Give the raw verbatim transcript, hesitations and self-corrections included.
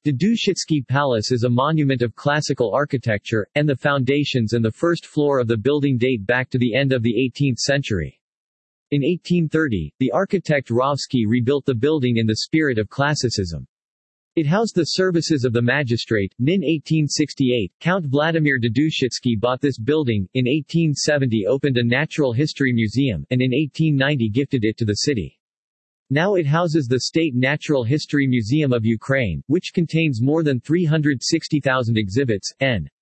Dadushytsky Palace is a monument of classical architecture, and the foundations and the first floor of the building date back to the end of the eighteenth century. In eighteen thirty, the architect Rovsky rebuilt the building in the spirit of classicism. It housed the services of the magistrate. In eighteen sixty-eight, Count Vladimir Dadushytsky bought this building, in eighteen seventy opened a natural history museum, and in eighteen ninety gifted it to the city. Now it houses the State Natural History Museum of Ukraine, which contains more than three hundred sixty thousand exhibits, and